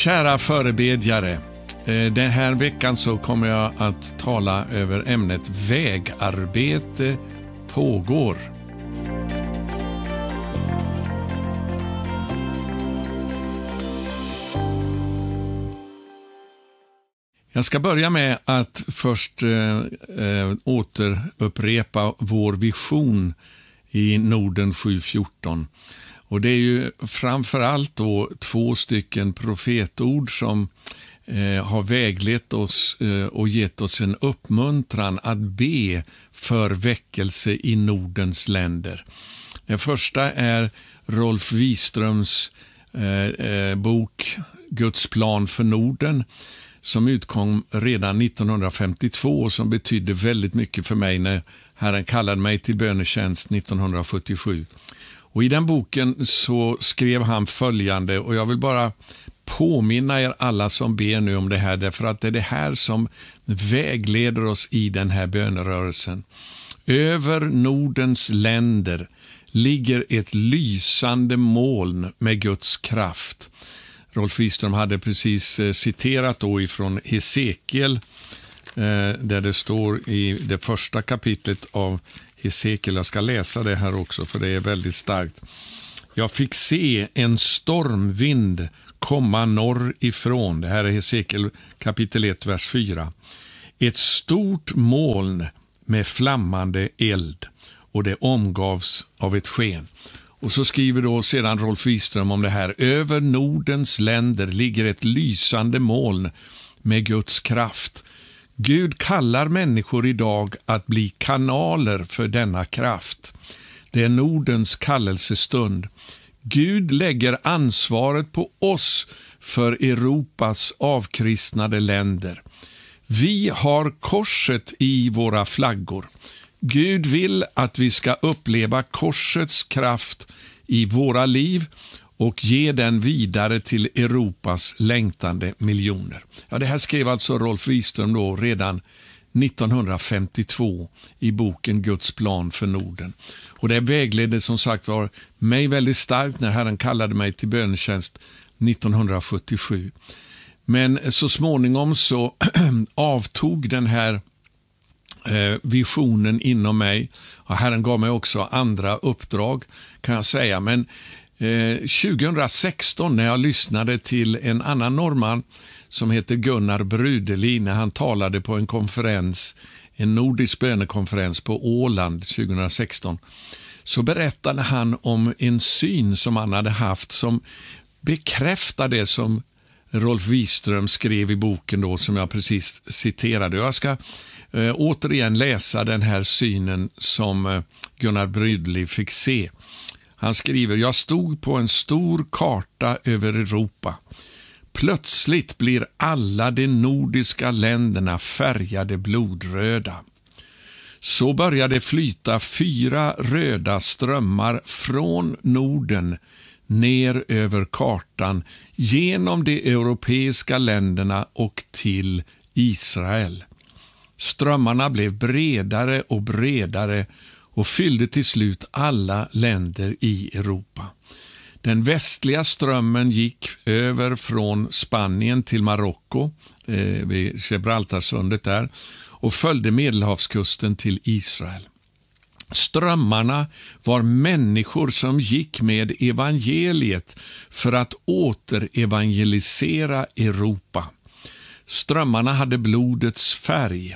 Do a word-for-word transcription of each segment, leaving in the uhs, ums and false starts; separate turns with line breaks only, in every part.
Kära förebedjare, den här veckan så kommer jag att tala över ämnet vägarbete pågår. Jag ska börja med att först eh, återupprepa vår vision i Norden sju fjorton. Och det är ju framförallt då två stycken profetord som eh, har väglett oss eh, och gett oss en uppmuntran att be för väckelse i Nordens länder. Den första är Rolf Wiströms eh, eh, bok Guds plan för Norden, som utkom redan nittonhundrafemtiotvå och som betydde väldigt mycket för mig när Herren kallade mig till bönetjänst nittonhundrasjuttiosju. Och i den boken så skrev han följande, och jag vill bara påminna er alla som ber nu om det här, därför att det är det här som vägleder oss i den här bönerörelsen. Över Nordens länder ligger ett lysande moln med Guds kraft. Rolf Wiström hade precis citerat då ifrån Hesekiel, där det står i det första kapitlet av Hesekiel. Jag ska läsa det här också, för det är väldigt starkt. Jag fick se en stormvind komma norrifrån. Det här är Hesekiel kapitel ett, vers fyra. Ett stort moln med flammande eld, och det omgavs av ett sken. Och så skriver då sedan Rolf Wiström om det här. Över Nordens länder ligger ett lysande moln med Guds kraft. Gud kallar människor idag att bli kanaler för denna kraft. Det är Nordens kallelsestund. Gud lägger ansvaret på oss för Europas avkristnade länder. Vi har korset i våra flaggor. Gud vill att vi ska uppleva korsets kraft i våra liv och ge den vidare till Europas längtande miljoner. Ja, det här skrev alltså Rolf Wiström då redan nittonhundrafemtiotvå i boken Guds plan för Norden. Och det vägledde som sagt var mig väldigt starkt när Herren kallade mig till bönetjänst nittonhundrasjuttiosju. Men så småningom så avtog den här eh, visionen inom mig. Och Herren gav mig också andra uppdrag, kan jag säga. Men Eh, tjugohundrasexton, när jag lyssnade till en annan norrman som heter Gunnar Brudeli, när han talade på en konferens, en nordisk bönekonferens på Åland tjugohundrasexton, så berättade han om en syn som han hade haft som bekräftade det som Rolf Wiström skrev i boken då, som jag precis citerade. Jag ska eh, återigen läsa den här synen som eh, Gunnar Brudeli fick se. Han skriver, jag stod på en stor karta över Europa. Plötsligt blir alla de nordiska länderna färgade blodröda. Så började flyta fyra röda strömmar från Norden ner över kartan, genom de europeiska länderna och till Israel. Strömmarna blev bredare och bredare och fyllde till slut alla länder i Europa. Den västliga strömmen gick över från Spanien till Marocko, eh, vid Gibraltarsundet där, och följde Medelhavskusten till Israel. Strömmarna var människor som gick med evangeliet för att återevangelisera Europa. Strömmarna hade blodets färg.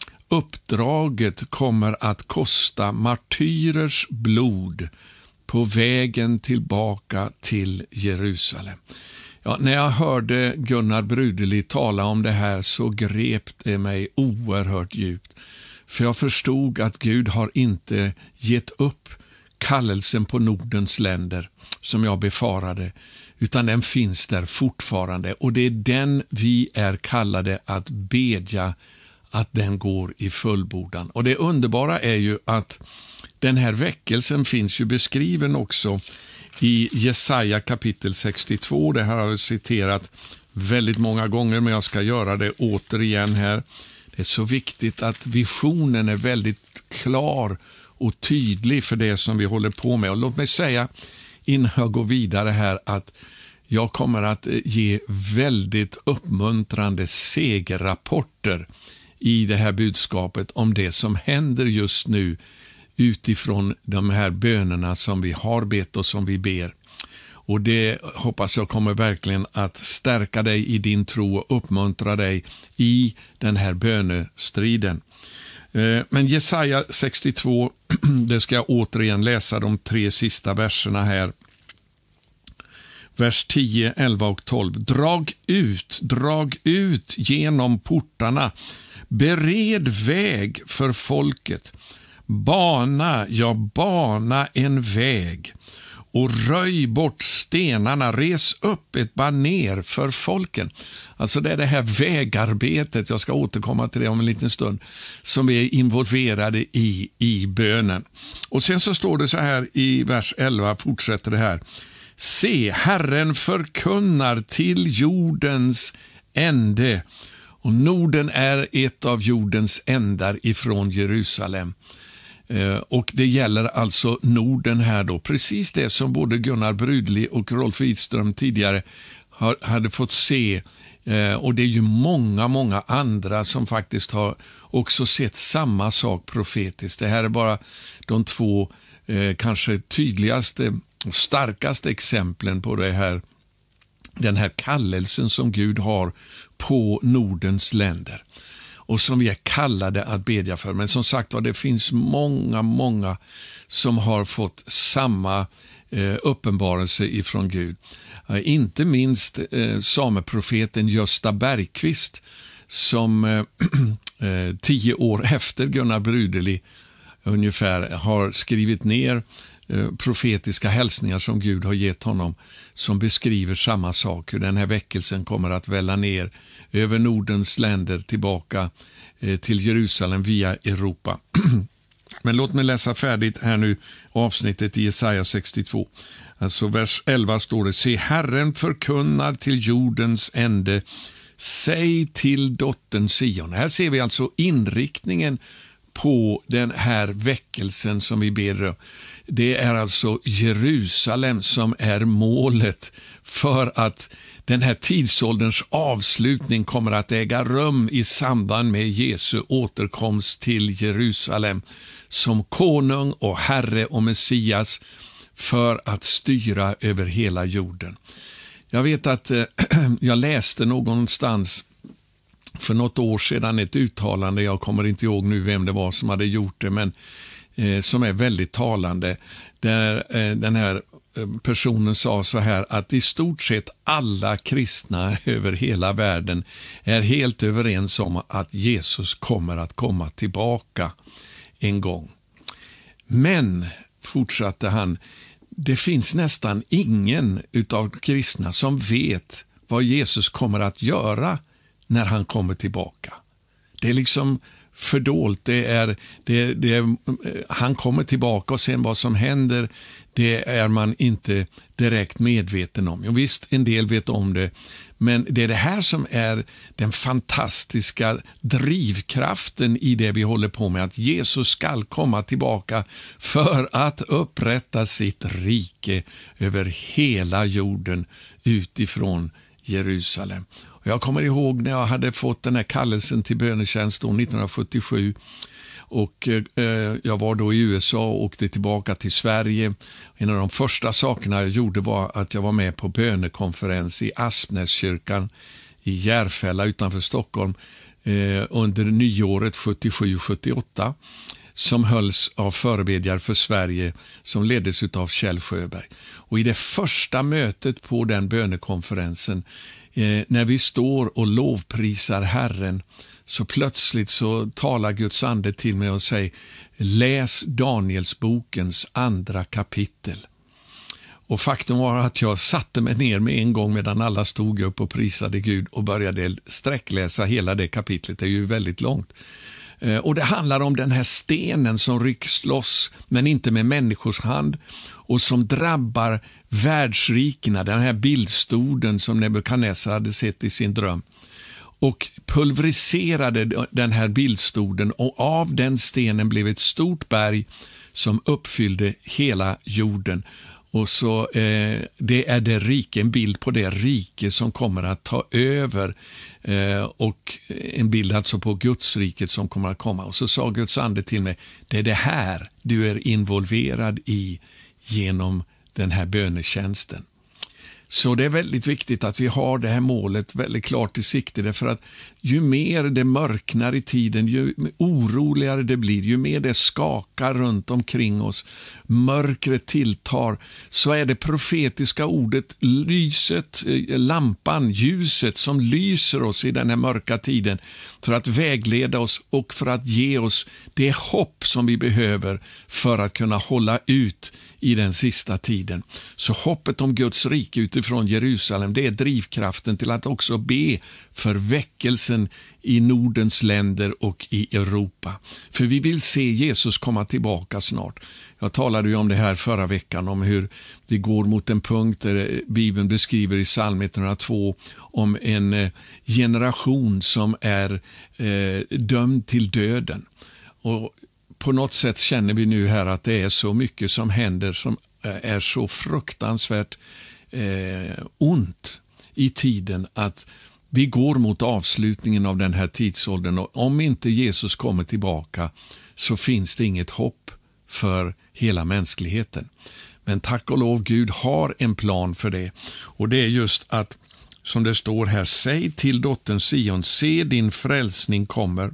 Uppdraget kommer att kosta martyrers blod på vägen tillbaka till Jerusalem. Ja, när jag hörde Gunnar Brudeli tala om det här så grep det mig oerhört djupt. För jag förstod att Gud har inte gett upp kallelsen på Nordens länder som jag befarade, utan den finns där fortfarande. Och det är den vi är kallade att bedja att den går i fullbordan. Och det underbara är ju att den här väckelsen finns ju beskriven också i Jesaja kapitel sextiotvå. Det här har jag citerat väldigt många gånger, men jag ska göra det återigen här. Det är så viktigt att visionen är väldigt klar och tydlig för det som vi håller på med. Och låt mig säga innan jag går vidare här att Jag kommer att ge väldigt uppmuntrande segerrapporter i det här budskapet om det som händer just nu utifrån de här bönerna som vi har bett och som vi ber. Och det hoppas jag kommer verkligen att stärka dig i din tro och uppmuntra dig i den här bönestriden. Men Jesaja sextiotvå, det ska jag återigen läsa de tre sista verserna här. Vers tio, elva och tolv. Drag ut, drag ut genom portarna. Bered väg för folket. Bana, ja bana en väg. Och röj bort stenarna, res upp ett baner för folken. Alltså det är det här vägarbetet, jag ska återkomma till det om en liten stund, som vi är involverade i, i bönen. Och sen så står det så här i vers elva, fortsätter det här. Se, Herren förkunnar till jordens ände. Och Norden är ett av jordens ändar ifrån Jerusalem. Och det gäller alltså Norden här då. Precis det som både Gunnar Brydli och Rolf Widström tidigare har, hade fått se. Och det är ju många, många andra som faktiskt har också sett samma sak profetiskt. Det här är bara de två eh, kanske tydligaste och starkaste exemplen på det här, den här kallelsen som Gud har på Nordens länder. Och som vi är kallade att bedja för. Men som sagt, det finns många, många som har fått samma eh, uppenbarelse ifrån Gud. Eh, inte minst eh, sameprofeten Gösta Bergqvist som eh, eh, tio år efter Gunnar Brydli ungefär har skrivit ner eh, profetiska hälsningar som Gud har gett honom, som beskriver samma sak, hur den här väckelsen kommer att välla ner över Nordens länder tillbaka eh, till Jerusalem via Europa. Men låt mig läsa färdigt här nu avsnittet i Jesaja sextiotvå. Alltså vers elva står det: Se, Herren förkunnar till jordens ände, säg till dottern Sion. Här ser vi alltså inriktningen på den här väckelsen som vi ber om. Det är alltså Jerusalem som är målet för att den här tidsålderns avslutning kommer att äga rum i samband med Jesu återkomst till Jerusalem som konung och herre och Messias för att styra över hela jorden. Jag vet att eh, jag läste någonstans för något år sedan ett uttalande, jag kommer inte ihåg nu vem det var som hade gjort det, men eh, som är väldigt talande, där eh, den här personen sa så här, att i stort sett alla kristna över hela världen är helt överens om att Jesus kommer att komma tillbaka en gång. Men, fortsatte han, det finns nästan ingen utav kristna som vet vad Jesus kommer att göra när han kommer tillbaka. Det är liksom fördolt. Det är, det, det är, han kommer tillbaka och sen vad som händer, det är man inte direkt medveten om. Och visst, en del vet om det, men det är det här som är den fantastiska drivkraften i det vi håller på med, att Jesus ska komma tillbaka för att upprätta sitt rike över hela jorden utifrån Jerusalem. Och jag kommer ihåg när jag hade fått den här kallelsen till bönetjänst då nittonhundrasjuttiosju. Och eh, jag var då i U S A och åkte tillbaka till Sverige. En av de första sakerna jag gjorde var att jag var med på bönekonferens i Aspnäskyrkan i Järfälla utanför Stockholm eh, under nyåret sjuttiosju sjuttioåtta, som hölls av förebedjare för Sverige som leddes av Kjell Sjöberg. Och i det första mötet på den bönekonferensen, eh, när vi står och lovprisar Herren, så plötsligt så talar Guds ande till mig och säger: läs Danielsbokens andra kapitel. Och faktum var att jag satte mig ner med en gång medan alla stod upp och prisade Gud och började sträckläsa hela det kapitlet. Det är ju väldigt långt. Och det handlar om den här stenen som rycks loss, men inte med människors hand, och som drabbar världsrikena, den här bildstoden som Nebukadnessar hade sett i sin dröm, och pulveriserade den här bildstoden, och av den stenen blev ett stort berg som uppfyllde hela jorden. Och så eh, det är det rike, en bild på det rike som kommer att ta över eh, och en bild alltså på Guds riket som kommer att komma. Och så sa Guds ande till mig, det är det här du är involverad i genom den här bönetjänsten. Så det är väldigt viktigt att vi har det här målet väldigt klart i sikte, därför att ju mer det mörknar i tiden, ju oroligare det blir, ju mer det skakar runt omkring oss, mörkret tilltar, så är det profetiska ordet, lyset, lampan, ljuset som lyser oss i den här mörka tiden för att vägleda oss och för att ge oss det hopp som vi behöver för att kunna hålla ut i den sista tiden. Så hoppet om Guds rike utifrån Jerusalem, det är drivkraften till att också be för väckelsen i Nordens länder och i Europa. För vi vill se Jesus komma tillbaka snart. Jag talade ju om det här förra veckan, om hur det går mot en punkt där Bibeln beskriver i psalm etthundratvå om en generation som är eh, dömd till döden. Och på något sätt känner vi nu här att det är så mycket som händer som är så fruktansvärt eh, ont i tiden att vi går mot avslutningen av den här tidsåldern, och om inte Jesus kommer tillbaka så finns det inget hopp för hela mänskligheten. Men tack och lov, Gud har en plan för det, och det är just att, som det står här, säg till dottern Sion, se din frälsning kommer.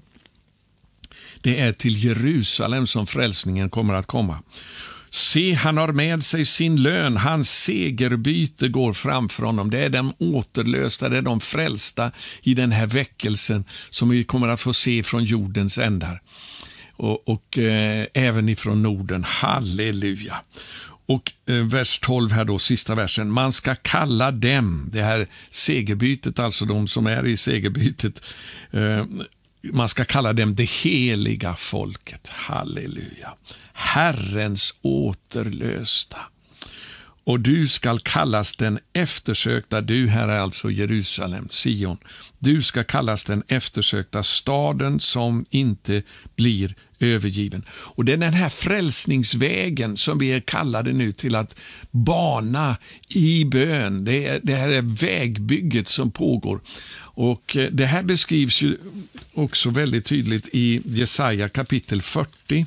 Det är till Jerusalem som frälsningen kommer att komma. Se, han har med sig sin lön, hans segerbyte går framför honom. Det är de återlösta, det är de frälsta i den här väckelsen som vi kommer att få se från jordens ändar. Och, och eh, även ifrån Norden. Halleluja. Och eh, vers tolv här då, sista versen. Man ska kalla dem, det här segerbytet, alltså de som är i segerbytet, eh, man ska kalla dem det heliga folket. Halleluja. Herrens återlösta. Och du ska kallas den eftersökta, du här är alltså Jerusalem, Sion. Du ska kallas den eftersökta staden som inte blir övergiven. Och det är den här frälsningsvägen som vi är kallade nu till att bana i bön. Det, är, det här är vägbygget som pågår. Och det här beskrivs ju också väldigt tydligt i Jesaja kapitel fyrtio.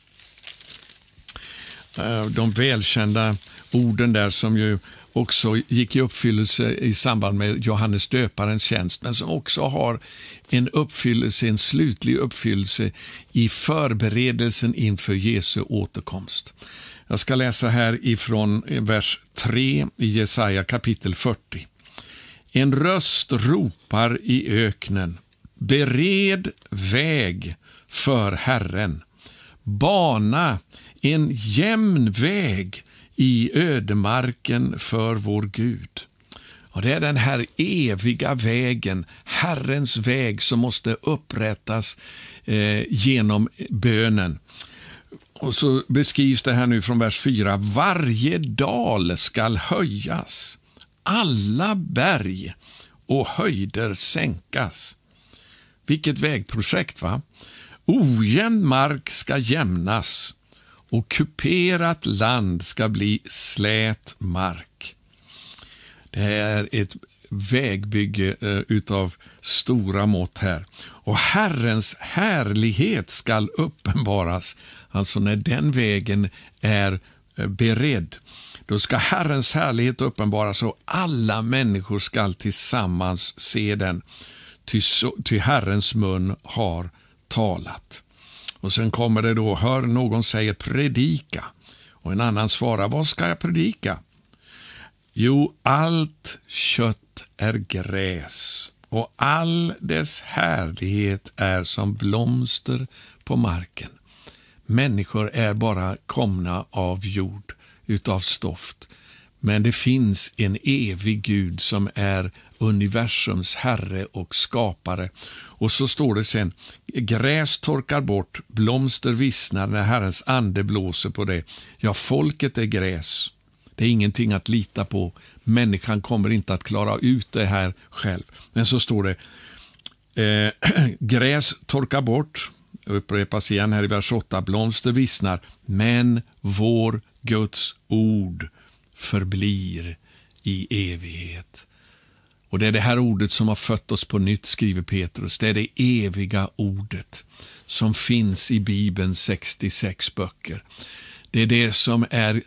De välkända orden där som ju också gick i uppfyllelse i samband med Johannes döparens tjänst, men som också har en uppfyllelse, en slutlig uppfyllelse i förberedelsen inför Jesu återkomst. Jag ska läsa här ifrån vers tre i Jesaja kapitel fyrtio. En röst ropar i öknen, bered väg för Herren, bana en jämn väg i ödemarken för vår Gud. Och det är den här eviga vägen, Herrens väg, som måste upprättas eh, genom bönen. Och så beskrivs det här nu från vers fyra. Varje dal skall höjas, alla berg och höjder sänkas. Vilket vägprojekt, va? Ojämn mark ska jämnas och kuperat land ska bli slät mark. Det är ett vägbygge eh, utav stora mått här. Och Herrens härlighet skall uppenbaras. Alltså när den vägen är eh, beredd, då ska Herrens härlighet uppenbaras och alla människor skall tillsammans se den. Ty, så, ty Herrens mun har talat. Och sen kommer det då, hör någon säger predika. Och en annan svarar, vad ska jag predika? Jo, allt kött är gräs och all dess härlighet är som blomster på marken. Människor är bara komna av jord, utav stoft. Men det finns en evig Gud som är universums herre och skapare. Och så står det sen, gräs torkar bort, blomster vissnar när Herrens ande blåser på det. Ja, folket är gräs. Det är ingenting att lita på. Människan kommer inte att klara ut det här själv. Men så står det, eh, gräs torkar bort, upprepas igen här i vers åtta, blomster vissnar, men vår Guds ord förblir i evighet. Och det är det här ordet som har fött oss på nytt, skriver Petrus. Det är det eviga ordet som finns i Bibelns sextiosex böcker. Det är det som är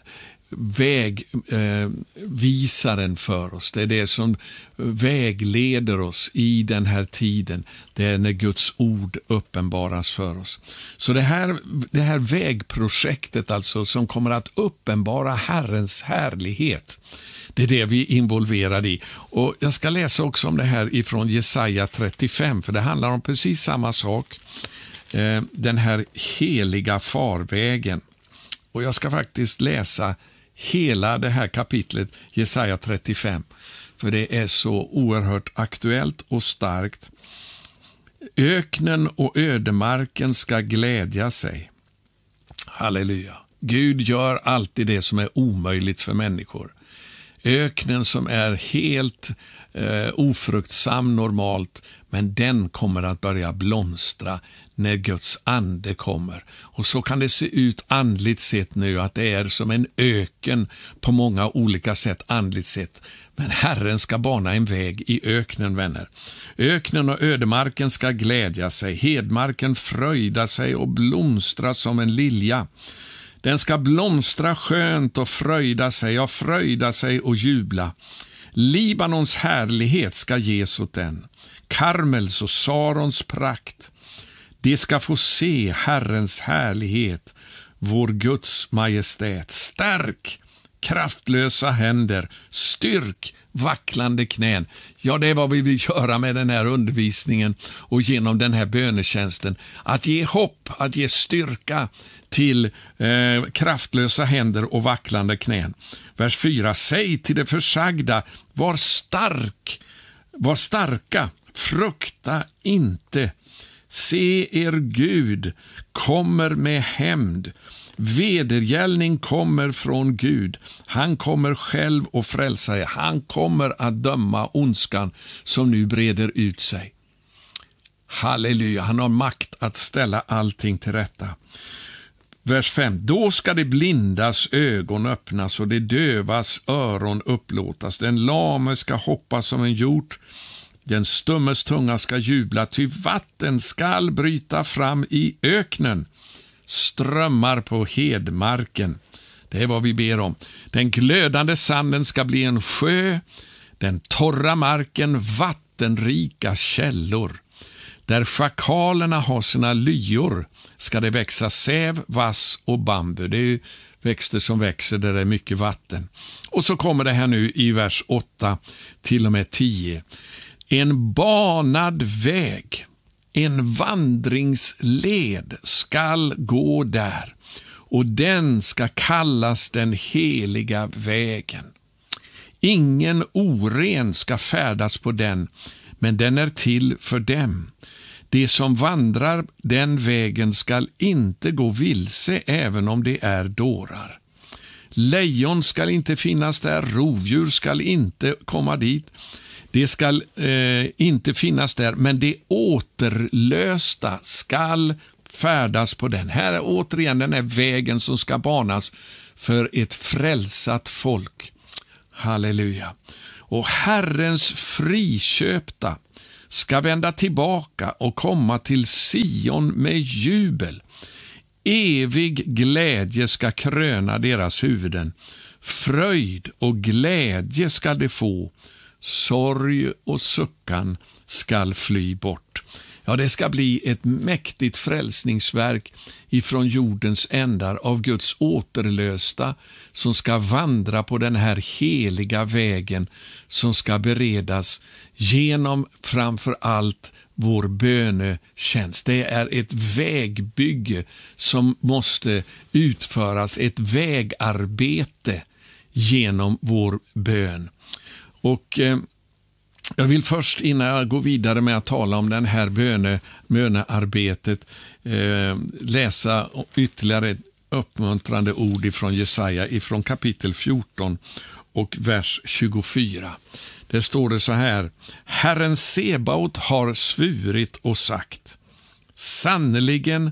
vägvisaren eh, för oss. Det är det som vägleder oss i den här tiden. Det är när Guds ord uppenbaras för oss. Så det här, det här vägprojektet alltså som kommer att uppenbara Herrens härlighet, det är det vi är involverade i. Och jag ska läsa också om det här ifrån Jesaja trettiofem, för det handlar om precis samma sak. Eh, den här heliga farvägen. Och jag ska faktiskt läsa hela det här kapitlet, Jesaja trettiofem, för det är så oerhört aktuellt och starkt. Öknen och ödemarken ska glädja sig. Halleluja. Gud gör alltid det som är omöjligt för människor. Öknen som är helt eh, ofruktsam normalt, men den kommer att börja blomstra när Guds ande kommer. Och så kan det se ut andligt sett nu, att det är som en öken på många olika sätt andligt sett. Men Herren ska bana en väg i öknen, vänner. Öknen och ödemarken ska glädja sig, hedmarken fröjda sig och blomstra som en lilja. Den ska blomstra skönt och fröjda sig, och fröjda sig och jubla. Libanons härlighet ska ges åt den, Karmels och Sarons prakt. De ska få se Herrens härlighet, vår Guds majestät. Stärk kraftlösa händer, styrk vacklande knän. Ja, det är vad vi vill göra med den här undervisningen och genom den här bönetjänsten. Att ge hopp, att ge styrka till eh, kraftlösa händer och vacklande knän. Vers fyra. Säg till det försagda, var stark, var starka, frukta inte. Se, er Gud kommer med hämnd. Vedergällning kommer från Gud. Han kommer själv att frälsa er. Han kommer att döma ondskan som nu breder ut sig. Halleluja, han har makt att ställa allting till rätta. Vers fem. Då ska det blindas ögon öppnas och det dövas öron upplåtas. Den lame ska hoppa som en hjort. Den stummes tunga ska jubla, ty vatten skall bryta fram i öknen. Strömmar på hedmarken. Det är vad vi ber om. Den glödande sanden ska bli en sjö. Den torra marken vattenrika källor. Där schakalerna har sina lyor ska det växa säv, vass och bambu. Det är ju växter som växer där det är mycket vatten. Och så kommer det här nu i vers åtta till och med tio. En banad väg, en vandringsled skall gå där, och den ska kallas den heliga vägen. Ingen oren ska färdas på den, men den är till för dem. De som vandrar den vägen skall inte gå vilse, även om de är dårar. Lejon skall inte finnas där, rovdjur skall inte komma dit. Det skall eh, inte finnas där, men det återlösta skall färdas på den. Här är återigen den här vägen som ska banas för ett frälsat folk. Halleluja. Och Herrens friköpta ska vända tillbaka och komma till Sion med jubel. Evig glädje ska kröna deras huvuden. Fröjd och glädje ska de få. Sorg och suckan skall fly bort. Ja, det ska bli ett mäktigt frälsningsverk ifrån jordens ändar av Guds återlösta som ska vandra på den här heliga vägen som ska beredas genom framför allt vår bönetjänst. Det är ett vägbygge som måste utföras, ett vägarbete genom vår bön. Och eh, jag vill först, innan jag går vidare med att tala om den här böne, bönearbetet, eh, läsa ytterligare uppmuntrande ord ifrån Jesaja, ifrån kapitel fjorton och vers tjugofyra. Där står det så här: Herren Sebaot har svurit och sagt, sannoliken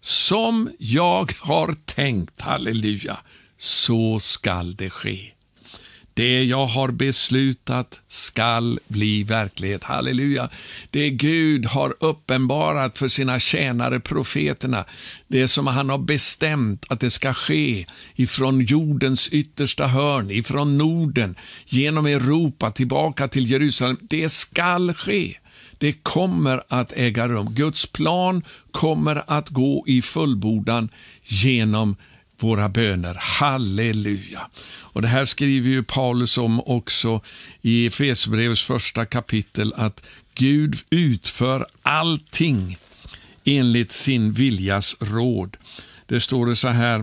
som jag har tänkt, halleluja, så skall det ske. Det jag har beslutat skall bli verklighet. Halleluja. Det Gud har uppenbarat för sina tjänare profeterna, det som han har bestämt att det ska ske ifrån jordens yttersta hörn, ifrån Norden, genom Europa, tillbaka till Jerusalem, det skall ske. Det kommer att äga rum. Guds plan kommer att gå i fullbordan genom våra böner. Halleluja. Och det här skriver ju Paulus om också i Efesierbrevets första kapitel, att Gud utför allting enligt sin viljas råd. Det står det så här,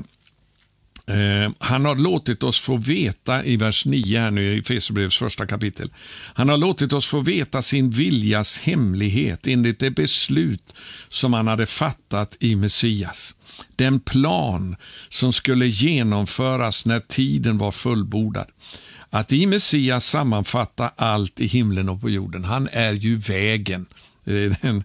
eh, han har låtit oss få veta i vers nio här nu i Efesierbrevets första kapitel. Han har låtit oss få veta sin viljas hemlighet enligt det beslut som han hade fattat i Messias. Den plan som skulle genomföras när tiden var fullbordad. Att i Messias sammanfatta allt i himlen och på jorden. Han är ju vägen, den,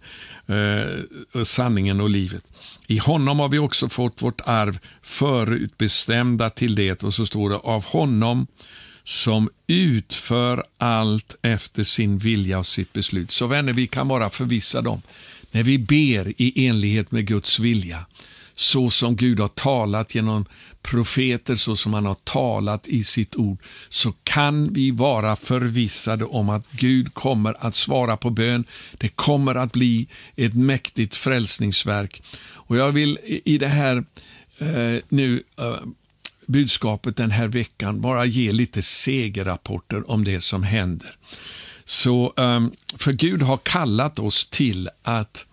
eh, sanningen och livet. I honom har vi också fått vårt arv förutbestämda till det. Och så står det, av honom som utför allt efter sin vilja och sitt beslut. Så vänner, vi kan vara förvissade om, när vi ber i enlighet med Guds vilja, så som Gud har talat genom profeter, så som han har talat i sitt ord, så kan vi vara förvissade om att Gud kommer att svara på bön. Det kommer att bli ett mäktigt frälsningsverk. Och jag vill i det här eh, nu eh, budskapet den här veckan bara ge lite segerrapporter om det som händer. Så eh, för Gud har kallat oss till att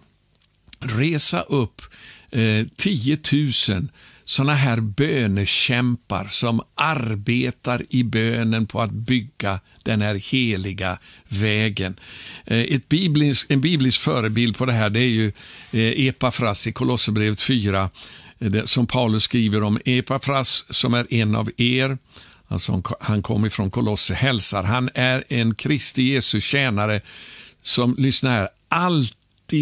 resa upp Eh, tio tusen sådana här bönekämpar som arbetar i bönen på att bygga den här heliga vägen. Eh, ett biblisk, en biblisk förebild på det här, det är ju eh, Epafras i Kolosserbrevet fyra, eh, det, som Paulus skriver om. Epafras, som är en av er, alltså han kom ifrån Kolosse, hälsar. Han är en Kristi Jesus tjänare som, lyssnar här, allt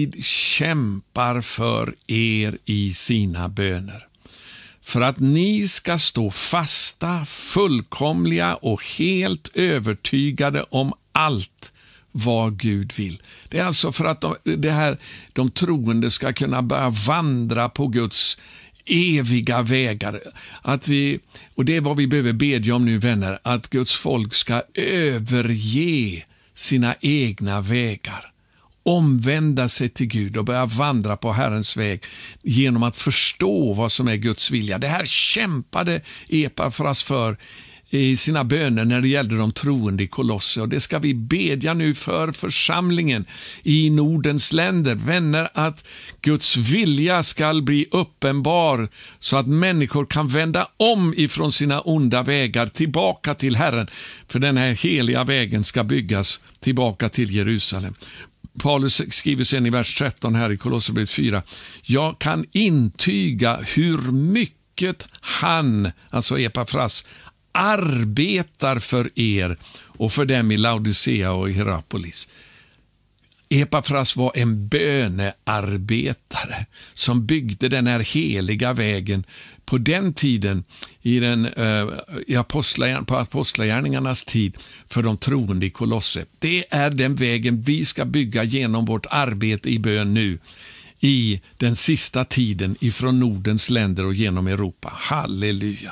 kämpar för er i sina böner, för att ni ska stå fasta, fullkomliga och helt övertygade om allt vad Gud vill. Det är alltså för att de, det här, de troende ska kunna börja vandra på Guds eviga vägar. Att vi, och det är vad vi behöver bedja om nu, vänner, att Guds folk ska överge sina egna vägar, omvända sig till Gud och börja vandra på Herrens väg genom att förstå vad som är Guds vilja. Det här kämpade Epafras för i sina böner när det gällde de troende i Kolosse, och det ska vi bedja nu för församlingen i Nordens länder. Vänner, att Guds vilja ska bli uppenbar så att människor kan vända om ifrån sina onda vägar tillbaka till Herren, för den här heliga vägen ska byggas tillbaka till Jerusalem. Paulus skriver sen i vers tretton här i Kolosserbrevet fyra, jag kan intyga hur mycket han, alltså Epafras, arbetar för er och för dem i Laodicea och i Hierapolis. Epafras var en bönearbetare som byggde den här heliga vägen på den tiden, i, den, uh, i apostlagärn, på apostlagärningarnas tid, för de troende i Kolosse. Det är den vägen vi ska bygga genom vårt arbete i bön nu i den sista tiden ifrån Nordens länder och genom Europa. Halleluja!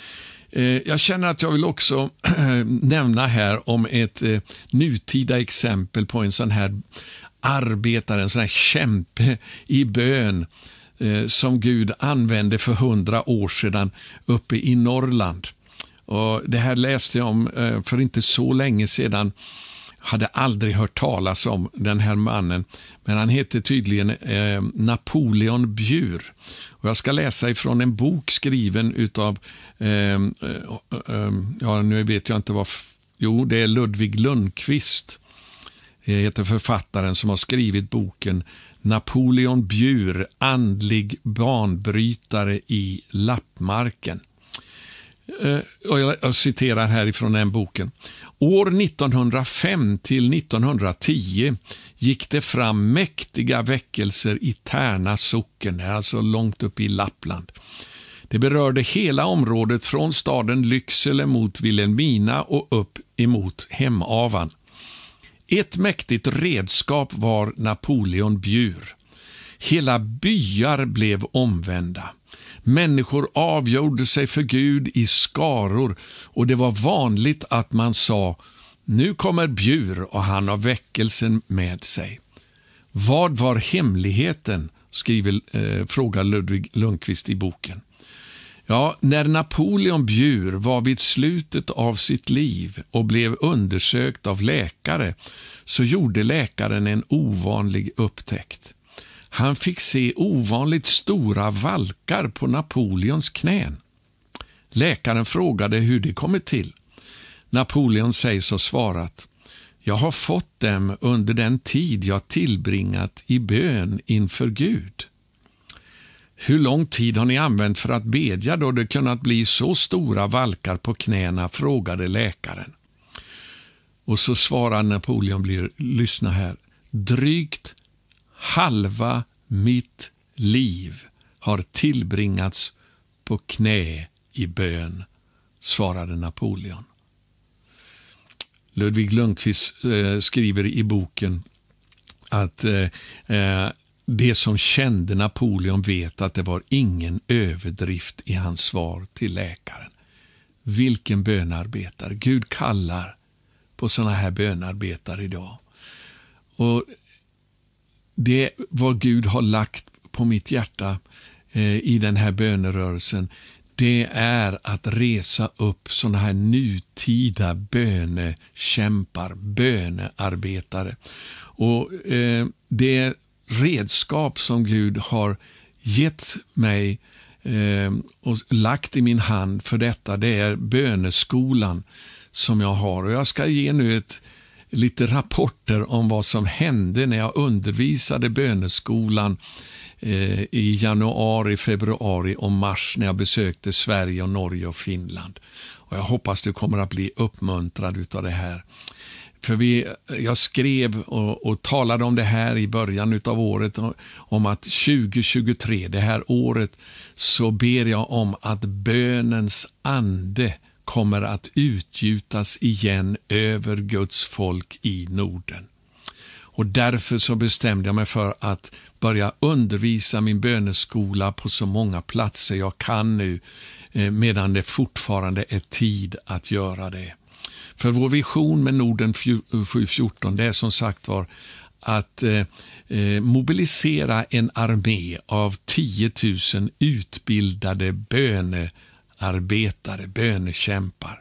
Jag känner att jag vill också nämna här om ett nutida exempel på en sån här arbetare, en sån här kämpe i bön som Gud använde för hundra år sedan uppe i Norrland. Och det här läste jag om för inte så länge sedan. Hade aldrig hört talas om den här mannen, men han heter tydligen eh, Napoleon Bjur. Och jag ska läsa ifrån en bok skriven utav eh, eh, eh, ja, nu vet jag inte vad, jo, det är Ludvig Lundqvist, det heter författaren, som har skrivit boken Napoleon Bjur, andlig banbrytare i lappmarken. Och jag citerar härifrån den boken. År nittonhundrafem till nittonhundratio gick det fram mäktiga väckelser i Tärna socken, alltså långt upp i Lappland. Det berörde hela området från staden Lycksele mot Vilhelmina och upp emot Hemavan. Ett mäktigt redskap var Napoleon Bjur. Hela byar blev omvända. Människor avgjorde sig för Gud i skaror och det var vanligt att man sa: nu kommer Bjur och han har väckelsen med sig. Vad var hemligheten? skriver eh, frågar Ludvig Lundqvist i boken. Ja, när Napoleon Bjur var vid slutet av sitt liv och blev undersökt av läkare så gjorde läkaren en ovanlig upptäckt. Han fick se ovanligt stora valkar på Napoleons knän. Läkaren frågade hur det kommit till. Napoleon sägs ha svarat: jag har fått dem under den tid jag tillbringat i bön inför Gud. Hur lång tid har ni använt för att bedja då det kunnat bli så stora valkar på knäna, frågade läkaren. Och så svarar Napoleon, blir, lyssna här, drygt halva mitt liv har tillbringats på knä i bön, svarade Napoleon. Ludvig Lundqvist eh, skriver i boken att eh, det som kände Napoleon vet att det var ingen överdrift i hans svar till läkaren. Vilken bönarbetare. Gud kallar på såna här bönarbetare idag. Och det är vad Gud har lagt på mitt hjärta eh, i den här bönerörelsen. Det är att resa upp såna här nutida bönekämpar, bönearbetare. Och eh, det redskap som Gud har gett mig eh, och lagt i min hand för detta, det är böneskolan som jag har. Och jag ska ge nu ett lite rapporter om vad som hände när jag undervisade böneskolan eh, i januari, februari och mars när jag besökte Sverige och Norge och Finland. Och jag hoppas du kommer att bli uppmuntrad utav det här. För vi, jag skrev och, och talade om det här i början av året, om att tjugo tjugotre, det här året, så ber jag om att bönens ande kommer att utgjutas igen över Guds folk i Norden. Och därför så bestämde jag mig för att börja undervisa min böneskola på så många platser jag kan nu, medan det fortfarande är tid att göra det. För vår vision med Norden sju fjorton, det är som sagt var att eh, mobilisera en armé av tio tusen utbildade bönearbetare, bönekämpar.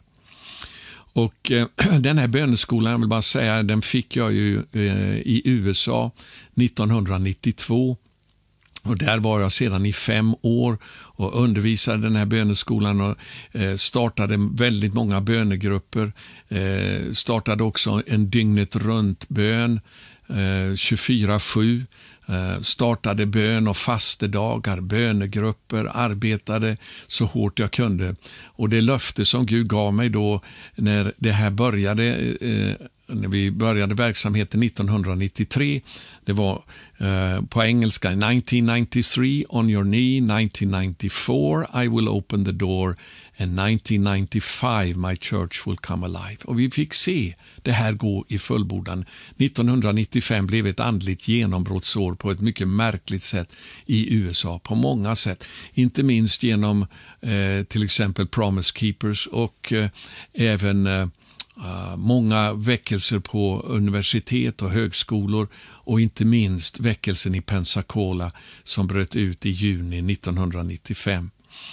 Och eh, den här böneskolan, jag vill bara säga, den fick jag ju eh, i U S A nittonhundranittiotvå. Och där var jag sedan i fem år och undervisade den här böneskolan och eh, startade väldigt många bönegrupper. Eh, startade också en dygnet runt bön, eh, tjugofyra sju. Eh, startade bön och fastedagar, bönegrupper, arbetade så hårt jag kunde. Och det löfte som Gud gav mig då när det här började, eh, när vi började verksamheten nittonhundranittiotre, det var eh, på engelska nitton nittiotre on your knee, nitton nittiofyra I will open the door and nitton nittiofem my church will come alive. Och vi fick se det här gå i fullbordan. nittonhundranittiofem blev ett andligt genombrottsår på ett mycket märkligt sätt i U S A på många sätt. Inte minst genom eh, till exempel Promise Keepers och eh, även eh, Uh, många väckelser på universitet och högskolor och inte minst väckelsen i Pensacola som bröt ut i juni nittonhundranittiofem.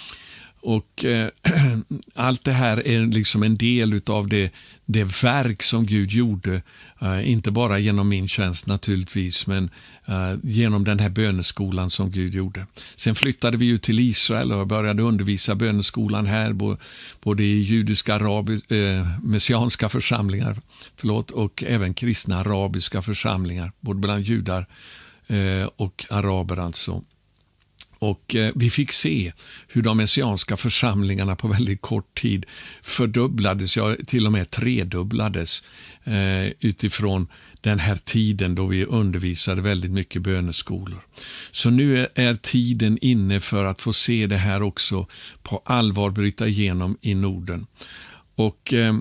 Och eh, allt det här är liksom en del av det, det verk som Gud gjorde, eh, inte bara genom min tjänst naturligtvis, men eh, genom den här böneskolan som Gud gjorde. Sen flyttade vi ju till Israel och började undervisa böneskolan här, bo, både i judiska, arabi, eh, messianska församlingar förlåt, och även kristna arabiska församlingar, både bland judar eh, och araber alltså. Och eh, vi fick se hur de messianska församlingarna på väldigt kort tid fördubblades, ja till och med tredubblades eh, utifrån den här tiden då vi undervisade väldigt mycket böneskolor. Så nu är, är tiden inne för att få se det här också på allvar bryta igenom i Norden. Och eh,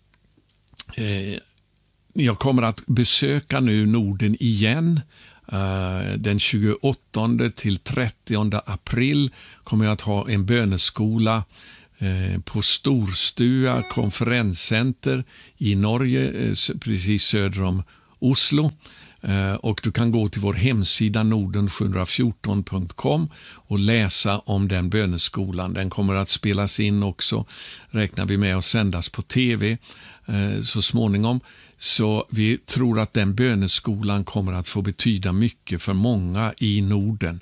eh, jag kommer att besöka nu Norden igen. Uh, den tjugoåttonde till trettionde april kommer jag att ha en böneskola uh, på Storstua konferenscenter i Norge, uh, precis söder om Oslo. Uh, och du kan gå till vår hemsida norden sju fjorton punkt com och läsa om den böneskolan. Den kommer att spelas in också, räknar vi med att sändas på tv uh, så småningom. Så vi tror att den böneskolan kommer att få betyda mycket för många i Norden.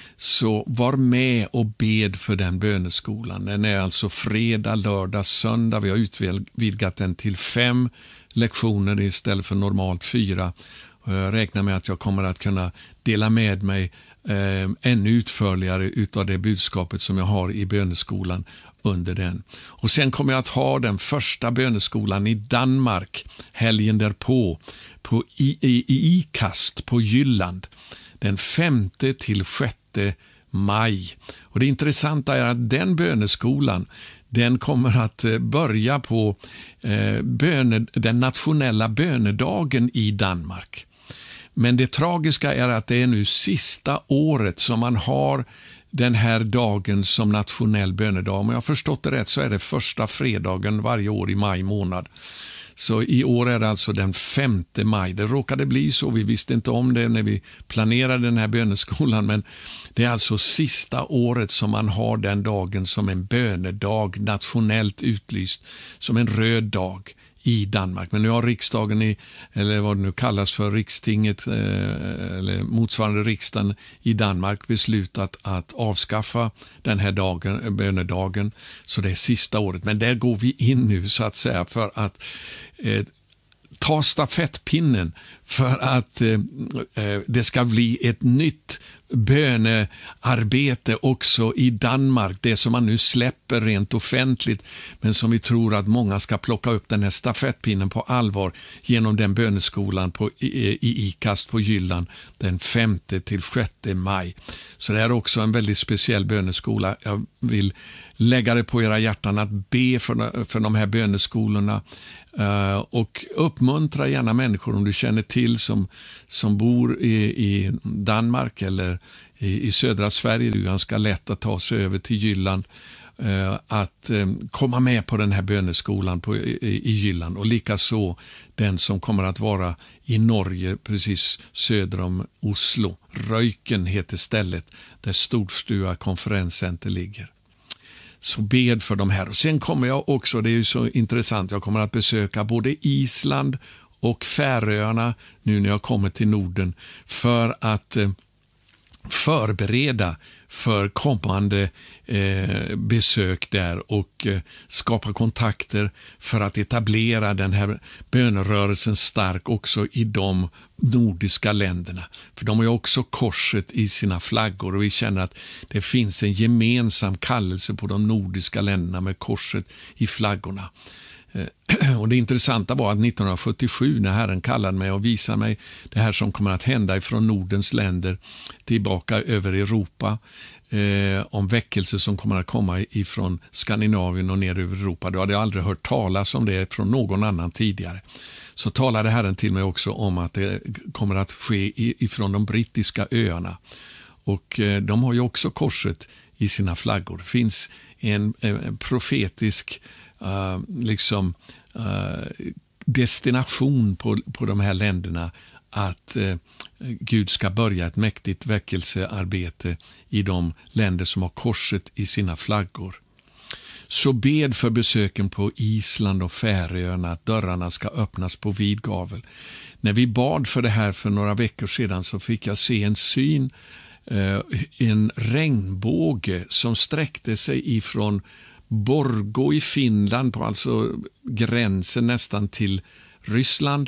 Så var med och bed för den böneskolan. Den är alltså fredag, lördag, söndag. Vi har utvidgat den till fem lektioner istället för normalt fyra. Jag räknar med att jag kommer att kunna dela med mig eh, ännu utförligare utav det budskapet som jag har i böneskolan under den. Och sen kommer jag att ha den första böneskolan i Danmark helgen därpå på i, i, i Ikast på Jylland den femte till sjätte maj. Och det intressanta är att den böneskolan den kommer att börja på eh, böne, den nationella bönedagen i Danmark. Men det tragiska är att det är nu sista året som man har den här dagen som nationell bönedag. Om jag har förstått det rätt så är det första fredagen varje år i maj månad. Så i år är det alltså den femte maj. Det råkade bli så, vi visste inte om det när vi planerade den här böneskolan, men det är alltså sista året som man har den dagen som en bönedag, nationellt utlyst som en röd dag i Danmark. Men nu har riksdagen, i, eller vad det nu kallas för, rikstinget eh, eller motsvarande riksdagen i Danmark beslutat att avskaffa den här dagen, bönedagen. Så det är sista året. Men där går vi in nu så att säga för att eh, ta stafettpinnen för att eh, det ska bli ett nytt bönearbete också i Danmark. Det som man nu släpper rent offentligt, men som vi tror att många ska plocka upp den här stafettpinnen på allvar genom den böneskolan på, i, i Ikast på Jylland den femte till sjätte maj. Så det är också en väldigt speciell böneskola. Jag vill lägga det på era hjärtan att be för, för de här böneskolorna. Uh, och uppmuntra gärna människor om du känner till som, som bor i, i Danmark eller i, i södra Sverige. Det är ganska lätt att ta sig över till Jylland. Uh, att um, komma med på den här böneskolan på, i, i Jylland. Och likaså den som kommer att vara i Norge precis söder om Oslo. Röjken heter stället där Storstua konferenscenter ligger. Så bed för de här. Och sen kommer jag också, det är ju så intressant, jag kommer att besöka både Island och Färöarna nu när jag kommer till Norden för att eh, förbereda för kommande eh, besök där och eh, skapa kontakter för att etablera den här bönerörelsen stark också i de nordiska länderna. För de har ju också korset i sina flaggor och vi känner att det finns en gemensam kallelse på de nordiska länderna med korset i flaggorna. Och det intressanta var att nittonhundrasjuttiosju när Herren kallade mig och visade mig det här som kommer att hända ifrån Nordens länder tillbaka över Europa, eh, om väckelse som kommer att komma ifrån Skandinavien och ner över Europa. Då hade jag aldrig hört talas om det från någon annan tidigare. Så talade Herren till mig också om att det kommer att ske ifrån de brittiska öarna. Och eh, de har ju också korset i sina flaggor. Det finns en, en profetisk Uh, liksom uh, destination på, på de här länderna att uh, Gud ska börja ett mäktigt väckelsearbete i de länder som har korset i sina flaggor. Så bed för besöken på Island och Färöarna att dörrarna ska öppnas på vid gavel. När vi bad för det här för några veckor sedan så fick jag se en syn, uh, en regnbåge som sträckte sig ifrån Borgå i Finland på alltså gränsen nästan till Ryssland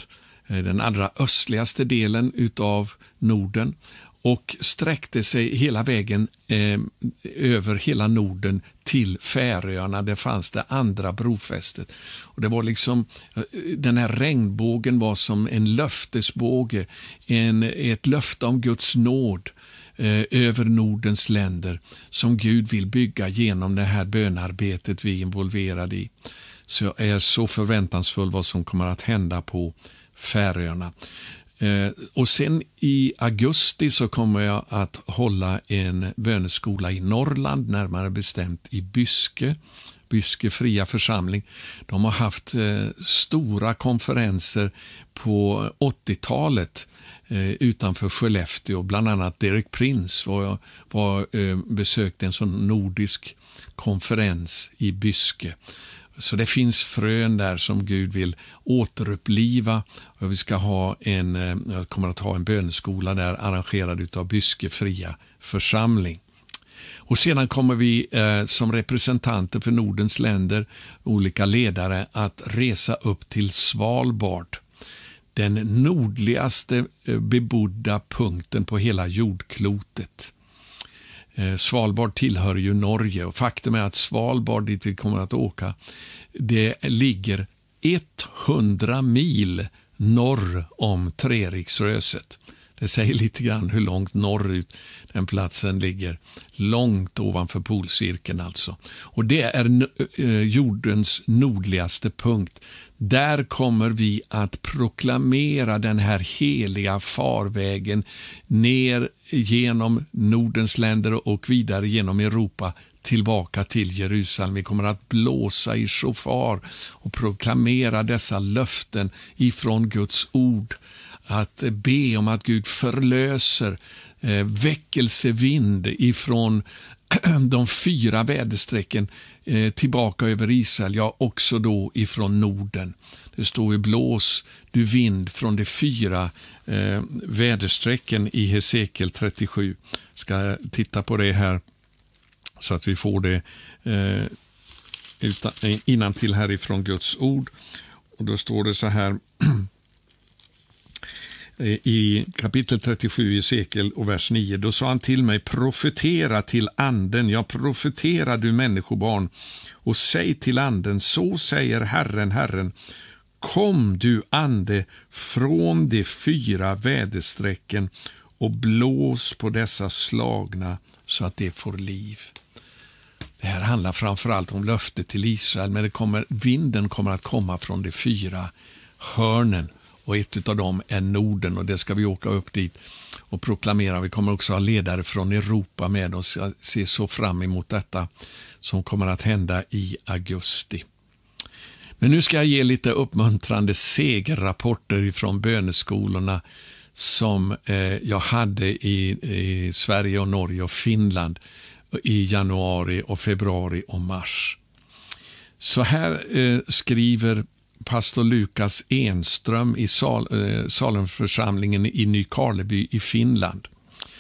den allra östligaste delen utav Norden, och sträckte sig hela vägen eh, över hela Norden till Färöarna. Där fanns det andra brofästet. Och det var liksom, den här regnbågen var som en löftesbåge, en, ett löfte om Guds nåd eh, över Nordens länder som Gud vill bygga genom det här bönarbetet vi är involverade i. Så jag är så förväntansfull vad som kommer att hända på Färöarna. Eh, och sen i augusti så kommer jag att hålla en böneskola i Norrland, närmare bestämt i Byske, Byske fria församling. De har haft eh, stora konferenser på åttiotalet eh, utanför Skellefteå. Bland annat Derek Prince var, var eh, besökte en sån nordisk konferens i Byske. Så det finns frön där som Gud vill återuppliva, och vi ska ha en, jag kommer att ha en böneskola där arrangerad av Byske fria församling. Och sedan kommer vi eh, som representanter för Nordens länder, olika ledare, att resa upp till Svalbard. Den nordligaste eh, bebodda punkten på hela jordklotet. Svalbard tillhör ju Norge, och faktum är att Svalbard, dit vi kommer att åka, det ligger hundra mil norr om Treriksröset. Det säger lite grann hur långt norrut den platsen ligger, långt ovanför polcirkeln alltså. Och det är jordens nordligaste punkt. Där kommer vi att proklamera den här heliga farvägen ner genom Nordens länder och vidare genom Europa tillbaka till Jerusalem. Vi kommer att blåsa i shofar och proklamera dessa löften ifrån Guds ord. Att be om att Gud förlöser eh, väckelsevind ifrån de fyra väderstrecken eh, tillbaka över Israel, ja också då ifrån Norden. Det står i blås du vind från de fyra eh, väderstrecken i Hesekiel trettiosju. Ska titta på det här så att vi får det eh, utan, innantill härifrån Guds ord. Och då står det så här i kapitel trettiosju i Hesekiel och vers nio. Då sa han till mig: profetera till anden, jag profetera du människobarn, och säg till anden, så säger Herren, Herren, kom du ande från de fyra väderstrecken och blås på dessa slagna så att det får liv. Det här handlar framförallt om löftet till Israel, men det kommer, vinden kommer att komma från de fyra hörnen. Och ett av dem är Norden, och det ska vi åka upp dit och proklamera. Vi kommer också ha ledare från Europa med oss. Jag ser så fram emot detta som kommer att hända i augusti. Men nu ska jag ge lite uppmuntrande segerrapporter från böneskolorna som eh, jag hade i, i Sverige och Norge och Finland i januari och februari och mars. Så här eh, skriver pastor Lukas Enström i Sal, eh, Salemförsamlingen i Nykarleby i Finland.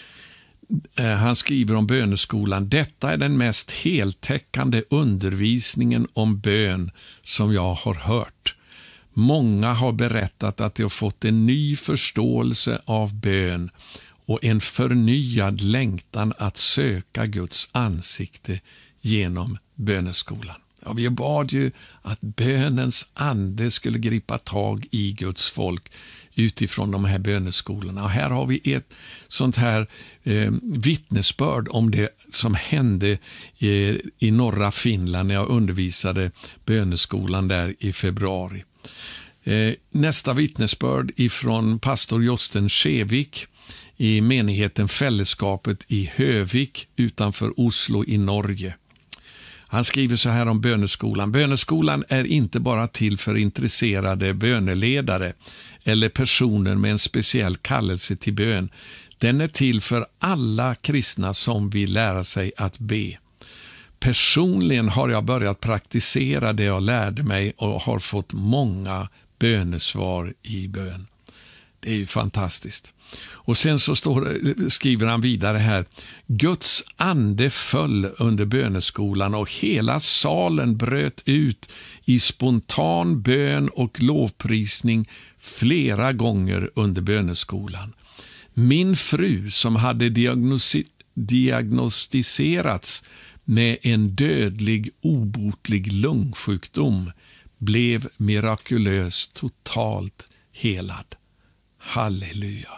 Eh, han skriver om böneskolan: detta är den mest heltäckande undervisningen om bön som jag har hört. Många har berättat att de har fått en ny förståelse av bön och en förnyad längtan att söka Guds ansikte genom böneskolan. Ja, vi bad ju att bönens ande skulle gripa tag i Guds folk utifrån de här böneskolorna. Och här har vi ett sånt här eh, vittnesbörd om det som hände eh, i norra Finland när jag undervisade böneskolan där i februari. Eh, nästa vittnesbörd ifrån pastor Josten Skevik i menigheten Fällskapet i Hövik utanför Oslo i Norge. Han skriver så här om böneskolan: böneskolan är inte bara till för intresserade böneledare eller personer med en speciell kallelse till bön. Den är till för alla kristna som vill lära sig att be. Personligen har jag börjat praktisera det jag lärde mig och har fått många bönesvar i bön. Det är ju fantastiskt. Och sen så står, skriver han vidare här: Guds ande föll under böneskolan och hela salen bröt ut i spontan bön och lovprisning flera gånger under böneskolan. Min fru, som hade diagnosi- diagnostiserats med en dödlig obotlig lungsjukdom, blev mirakulöst totalt helad. Halleluja!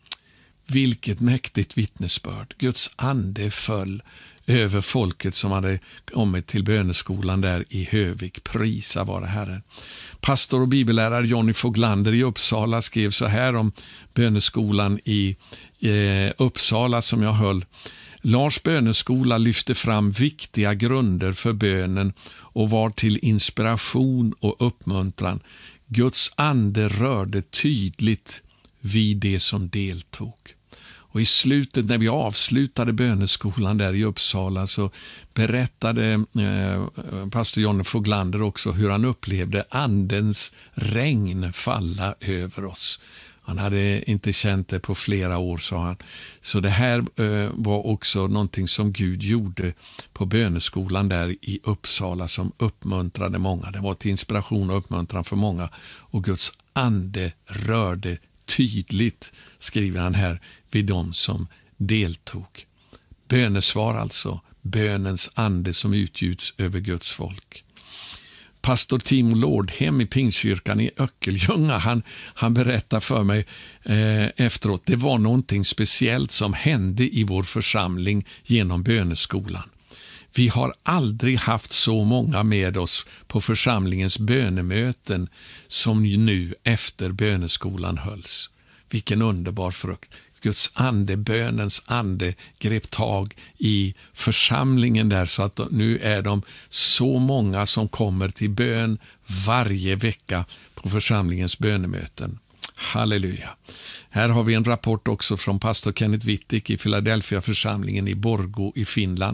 Vilket mäktigt vittnesbörd. Guds ande föll över folket som hade kommit till böneskolan där i Hövik. Prisa vare Herren. Pastor och bibellärare Johnny Foglander i Uppsala skrev så här om böneskolan i eh, Uppsala som jag höll. Lars böneskola lyfte fram viktiga grunder för bönen och var till inspiration och uppmuntran. Guds ande rörde tydligt vid det som deltog. Och i slutet, när vi avslutade böneskolan där i Uppsala, så berättade eh, pastor Johnny Foglander också hur han upplevde andens regn falla över oss. Han hade inte känt det på flera år, sa han. Så det här eh, var också någonting som Gud gjorde på böneskolan där i Uppsala som uppmuntrade många. Det var till inspiration och uppmuntran för många. Och Guds ande rörde tydligt, skriver han här, vid dem som deltog. Bönesvar alltså, bönens ande som utgjuts över Guds folk. Pastor Timo Lordhem i Pingstkyrkan i Öckeljunga, han, han berättar för mig eh, efteråt, det var någonting speciellt som hände i vår församling genom böneskolan. Vi har aldrig haft så många med oss på församlingens bönemöten som nu efter böneskolan hölls. Vilken underbar frukt. Guds ande, bönens ande, grep tag i församlingen där, så att nu är de så många som kommer till bön varje vecka på församlingens bönemöten. Halleluja. Här har vi en rapport också från pastor Kenneth Wittig i Philadelphia församlingen i Borgå i Finland.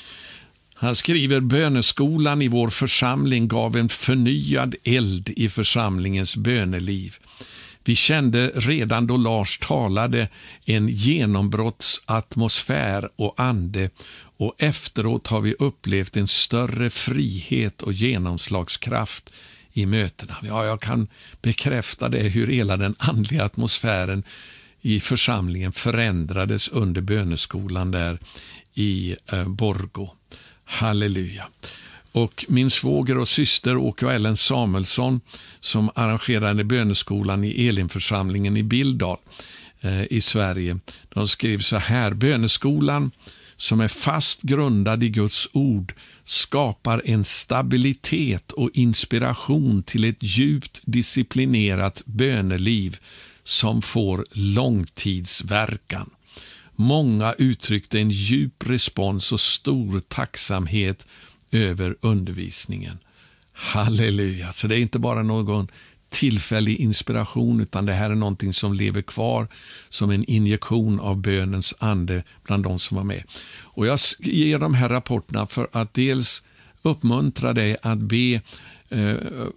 Han skriver: böneskolan i vår församling gav en förnyad eld i församlingens böneliv. Vi kände redan då Lars talade en genombrottsatmosfär och ande, och efteråt har vi upplevt en större frihet och genomslagskraft i mötena. Ja, jag kan bekräfta det, hur hela den andliga atmosfären i församlingen förändrades under böneskolan där i eh, Borgå. Halleluja. Och min svåger och syster Åke och Ellen Samuelsson, som arrangerade böneskolan i Elimförsamlingen i Bildal eh, i Sverige, de skrev så här: böneskolan som är fast grundad i Guds ord skapar en stabilitet och inspiration till ett djupt disciplinerat böneliv som får långtidsverkan. Många uttryckte en djup respons och stor tacksamhet över undervisningen. Halleluja. Så det är inte bara någon tillfällig inspiration, utan det här är någonting som lever kvar som en injektion av bönens ande bland de som var med. Och jag ger de här rapporterna för att dels uppmuntra dig att be eh,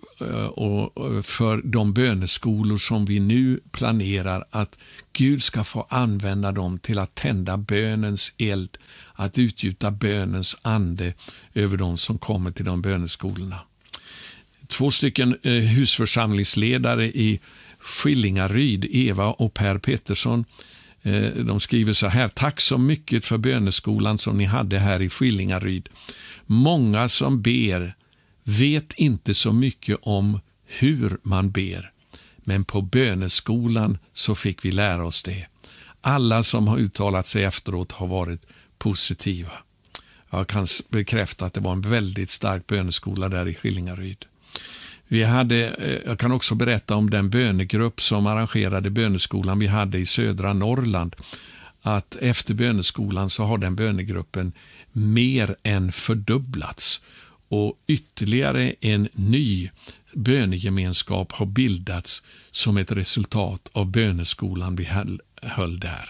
och för de böneskolor som vi nu planerar, att Gud ska få använda dem till att tända bönens eld, att utgjuta bönens ande över de som kommer till de böneskolorna. Två stycken eh, husförsamlingsledare i Skillingaryd, Eva och Per Pettersson, eh, de skriver så här: tack så mycket för böneskolan som ni hade här i Skillingaryd. Många som ber vet inte så mycket om hur man ber, men på böneskolan så fick vi lära oss det. Alla som har uttalat sig efteråt har varit positiva. Jag kan bekräfta att det var en väldigt stark böneskola där i Skillingaryd. Vi hade, jag kan också berätta om den bönegrupp som arrangerade böneskolan vi hade i södra Norrland. Att efter böneskolan så har den bönegruppen mer än fördubblats. Och ytterligare en ny bönegemenskap har bildats som ett resultat av böneskolan vi höll, höll där.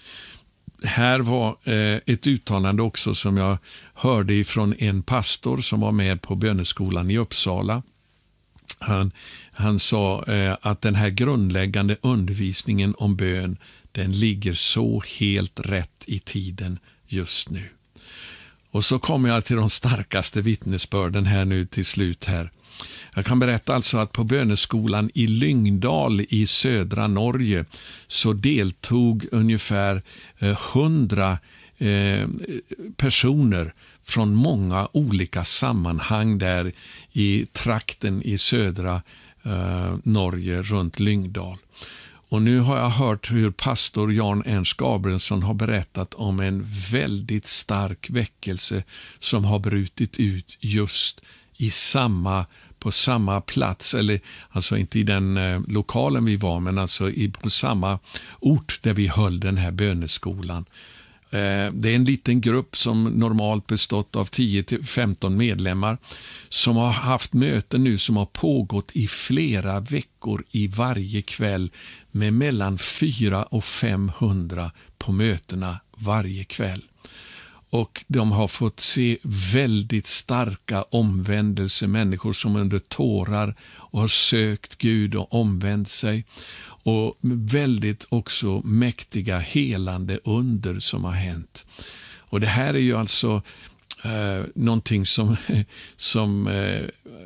Här var eh, ett uttalande också som jag hörde ifrån en pastor som var med på böneskolan i Uppsala. Han, han sa eh, att den här grundläggande undervisningen om bön, den ligger så helt rätt i tiden just nu. Och så kommer jag till de starkaste vittnesbörden här nu till slut här. Jag kan berätta alltså att på böneskolan i Lyngdal i södra Norge så deltog ungefär hundra eh, personer från många olika sammanhang där i trakten i södra eh, Norge runt Lyngdal. Och nu har jag hört hur pastor Jan Ernst Gabrielsson har berättat om en väldigt stark väckelse som har brutit ut just i samma, på samma plats, eller alltså inte i den eh, lokalen vi var, men alltså i, på samma ort där vi höll den här böneskolan. Eh, det är en liten grupp som normalt bestått av tio till femton medlemmar som har haft möten nu som har pågått i flera veckor i varje kväll med mellan fyra och femhundra på mötena varje kväll. Och de har fått se väldigt starka omvändelser, människor som under tårar och har sökt Gud och omvänt sig. Och väldigt också mäktiga helande under som har hänt. Och det här är ju alltså eh, någonting som, som eh,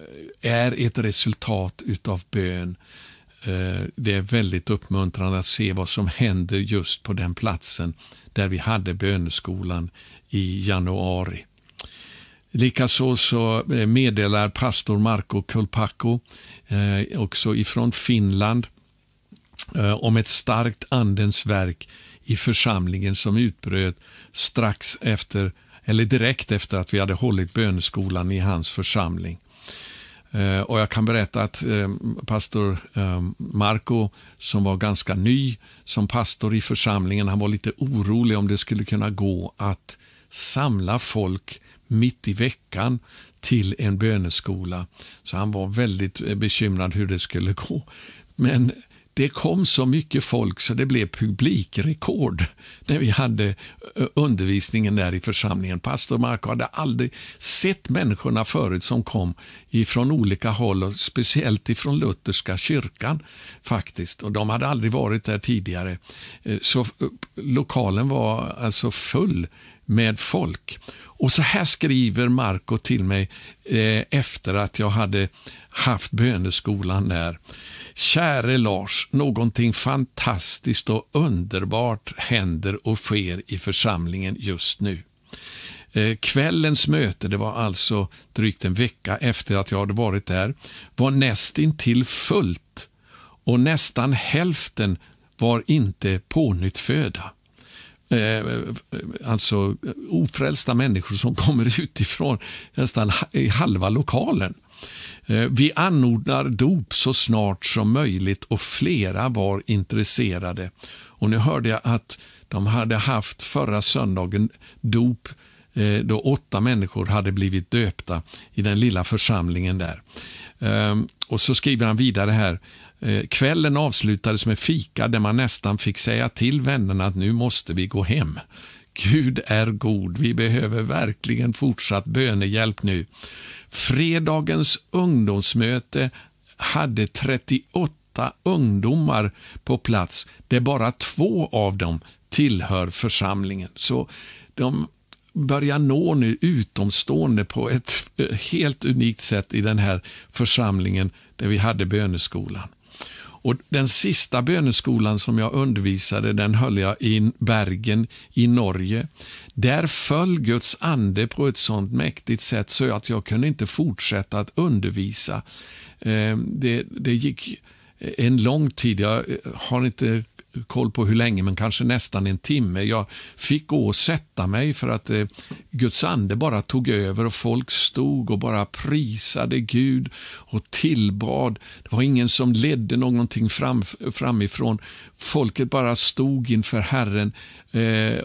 är ett resultat utav bön. Eh, det är väldigt uppmuntrande att se vad som händer just på den platsen där vi hade böneskolan i januari. Likaså så meddelar pastor Marko Kulpakko eh, också ifrån Finland eh, om ett starkt andens verk i församlingen som utbröt strax efter, eller direkt efter att vi hade hållit böneskolan i hans församling. Eh, och jag kan berätta att eh, pastor eh, Marko, som var ganska ny som pastor i församlingen, han var lite orolig om det skulle kunna gå att samla folk mitt i veckan till en böneskola. Så han var väldigt bekymrad hur det skulle gå. Men det kom så mycket folk så det blev publikrekord när vi hade undervisningen där i församlingen. Pastor Marko hade aldrig sett människorna förut som kom ifrån olika håll, och speciellt ifrån lutherska kyrkan faktiskt. Och de hade aldrig varit där tidigare. Så lokalen var alltså full med folk. Och så här skriver Marko till mig eh, efter att jag hade haft böneskolan där. Käre Lars, någonting fantastiskt och underbart händer och sker i församlingen just nu. Eh, kvällens möte, det var alltså drygt en vecka efter att jag hade varit där, var nästintill fullt, och nästan hälften var inte pånyttfödda. Eh, alltså ofrälsta människor som kommer utifrån nästan i halva lokalen. Eh, vi anordnar dop så snart som möjligt och flera var intresserade. Och nu hörde jag att de hade haft förra söndagen dop eh, då åtta människor hade blivit döpta i den lilla församlingen där. Eh, och så skriver han vidare här. Kvällen avslutades med fika där man nästan fick säga till vännerna att nu måste vi gå hem. Gud är god, vi behöver verkligen fortsatt bönehjälp nu. Fredagens ungdomsmöte hade trettioåtta ungdomar på plats. Det är bara två av dem tillhör församlingen. Så de börjar nå nu utomstående på ett helt unikt sätt i den här församlingen där vi hade böneskolan. Och den sista böneskolan som jag undervisade, den höll jag i Bergen i Norge. Där föll Guds ande på ett sånt mäktigt sätt så att jag kunde inte fortsätta att undervisa. Det, det gick en lång tid, jag har inte koll på hur länge, men kanske nästan en timme. Jag fick gå och sätta mig för att eh, Guds ande bara tog över och folk stod och bara prisade Gud och tillbad. Det var ingen som ledde någonting fram, framifrån. Folket bara stod inför Herren eh,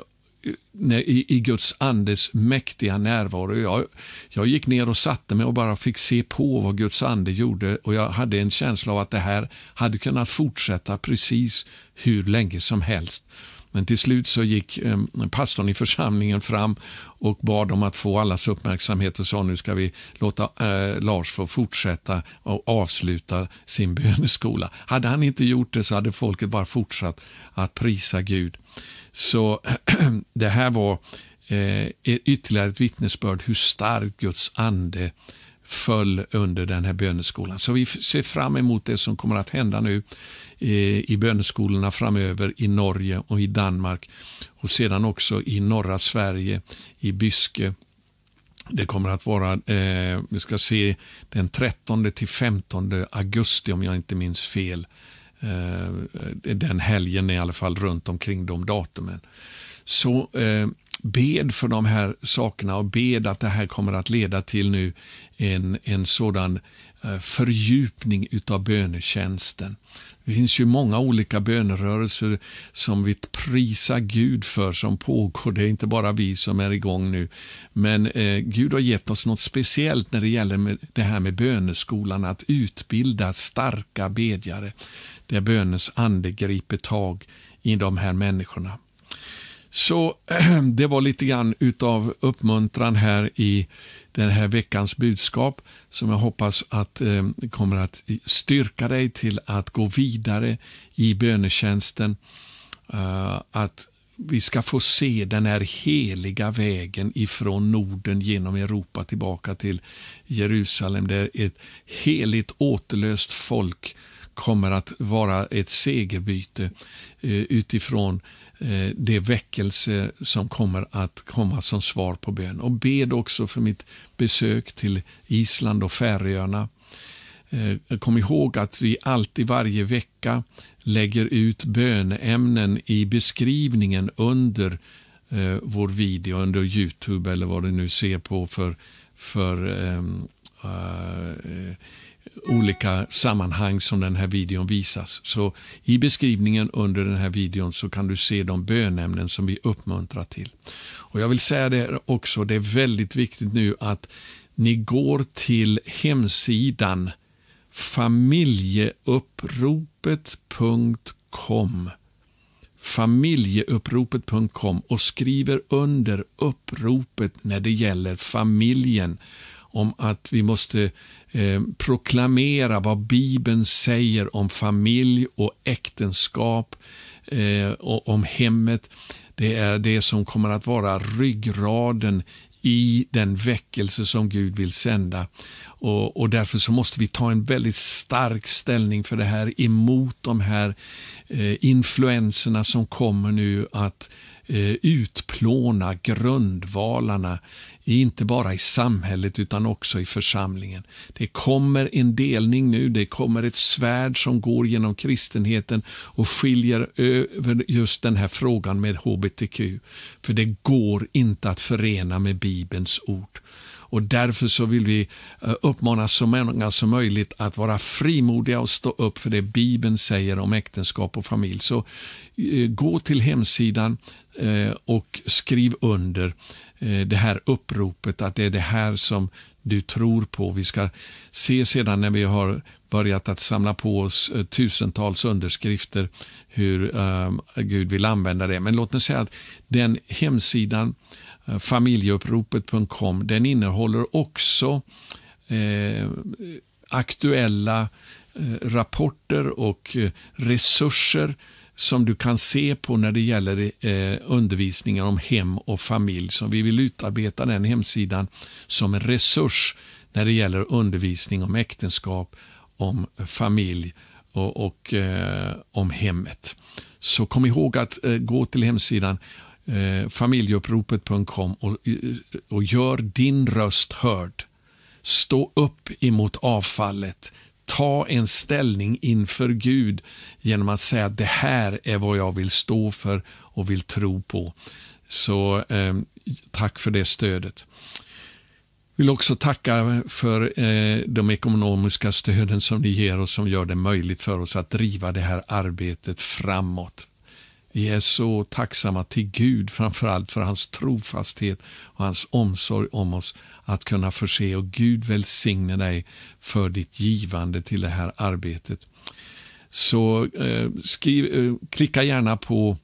i, i Guds andes mäktiga närvaro. Jag, jag gick ner och satte mig och bara fick se på vad Guds ande gjorde, och jag hade en känsla av att det här hade kunnat fortsätta precis hur länge som helst. Men till slut så gick eh, pastorn i församlingen fram och bad om att få allas uppmärksamhet och sa nu ska vi låta eh, Lars få fortsätta och avsluta sin böneskola. Hade han inte gjort det så hade folket bara fortsatt att prisa Gud. Så det här var eh, ytterligare ett vittnesbörd hur stark Guds ande föll under den här böneskolan. Så vi ser fram emot det som kommer att hända nu i böneskolorna framöver i Norge och i Danmark och sedan också i norra Sverige, i Byske. Det kommer att vara, eh, vi ska se den trettonde till femtonde augusti om jag inte minns fel. Eh, den helgen i alla fall runt omkring de datumen. Så eh, bed för de här sakerna och bed att det här kommer att leda till nu en, en sådan eh, fördjupning utav bönetjänsten. Det finns ju många olika bönerörelser som vi prisar Gud för som pågår. Det är inte bara vi som är igång nu. Men eh, Gud har gett oss något speciellt när det gäller med det här med böneskolan. Att utbilda starka bedjare. Där bönens ande griper tag i de här människorna. Så äh, det var lite grann utav uppmuntran här i den här veckans budskap som jag hoppas att eh, kommer att styrka dig till att gå vidare i bönetjänsten. Uh, att vi ska få se den här heliga vägen ifrån Norden genom Europa tillbaka till Jerusalem. Där ett heligt återlöst folk kommer att vara ett segerbyte eh, utifrån eh, det väckelse som kommer att komma som svar på bön. Och bed också för mitt besök till Island och Färöarna. Eh, kom ihåg att vi alltid varje vecka lägger ut bönämnen i beskrivningen under eh, vår video, under YouTube eller vad du nu ser på för, för eh, eh, olika sammanhang som den här videon visas. Så i beskrivningen under den här videon så kan du se de bönämnen som vi uppmuntrar till. Och jag vill säga det också, det är väldigt viktigt nu att ni går till hemsidan familjeuppropet punkt com familjeuppropet punkt com och skriver under uppropet när det gäller familjen om att vi måste eh, proklamera vad Bibeln säger om familj och äktenskap eh, och om hemmet. Det är det som kommer att vara ryggraden i den väckelse som Gud vill sända. Och, och därför så måste vi ta en väldigt stark ställning för det här emot de här eh, influenserna som kommer nu att eh, utplåna grundvalarna inte bara i samhället utan också i församlingen. Det kommer en delning nu, det kommer ett svärd som går genom kristenheten och skiljer över just den här frågan med H B T Q. För det går inte att förena med Bibelns ord. Och därför så vill vi uppmana så många som möjligt att vara frimodiga och stå upp för det Bibeln säger om äktenskap och familj. Så eh, gå till hemsidan eh, och skriv under eh, det här uppropet att det är det här som du tror på. Vi ska se sedan när vi har börjat att samla på oss eh, tusentals underskrifter hur eh, Gud vill använda det. Men låt mig säga att den hemsidan familjeuppropet punkt com, den innehåller också eh, aktuella eh, rapporter och eh, resurser som du kan se på när det gäller eh, undervisningen om hem och familj. Så vi vill utarbeta den hemsidan som en resurs när det gäller undervisning om äktenskap, om familj och, och eh, om hemmet. Så kom ihåg att eh, gå till hemsidan Eh, familjeuppropet punkt com och, och gör din röst hörd. Stå upp emot avfallet. Ta en ställning inför Gud genom att säga att det här är vad jag vill stå för och vill tro på. Så eh, tack för det stödet. Vill också tacka för eh, de ekonomiska stöden som ni ger oss som gör det möjligt för oss att driva det här arbetet framåt. Vi är så tacksamma till Gud framförallt för hans trofasthet och hans omsorg om oss att kunna förse. Och Gud välsigne dig för ditt givande till det här arbetet. Så eh, skriv, eh, klicka gärna på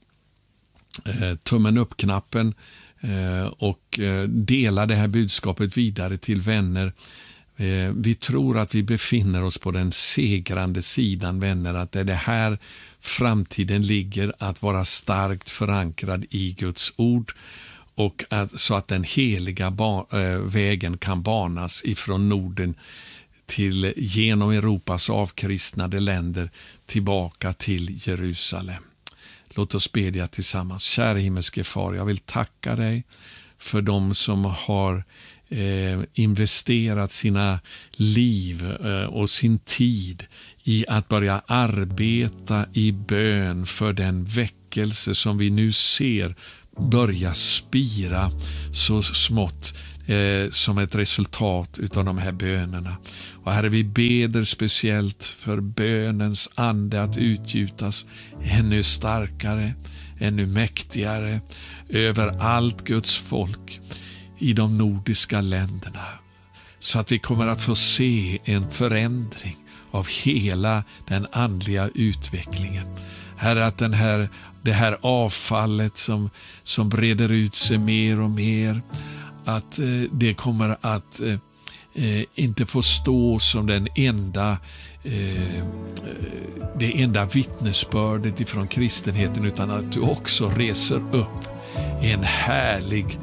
eh, tummen upp-knappen eh, och eh, dela det här budskapet vidare till vänner. Eh, vi tror att vi befinner oss på den segrande sidan, vänner, att det är det här framtiden ligger, att vara starkt förankrad i Guds ord och att, så att den heliga ba, äh, vägen kan banas ifrån Norden till genom Europas avkristnade länder tillbaka till Jerusalem. Låt oss bedja tillsammans. Kära himmelske far, jag vill tacka dig för de som har eh, investerat sina liv eh, och sin tid i att börja arbeta i bön för den väckelse som vi nu ser börja spira så smått eh, som ett resultat utav de här bönerna. Och Herre, vi beder speciellt för bönens ande att utgjutas ännu starkare, ännu mäktigare över allt Guds folk i de nordiska länderna. Så att vi kommer att få se en förändring av hela den andliga utvecklingen. Herre, att den här, det här avfallet som, som breder ut sig mer och mer, att eh, det kommer att eh, eh, inte få stå som den enda, eh, det enda vittnesbördet ifrån kristenheten, utan att du också reser upp en härlig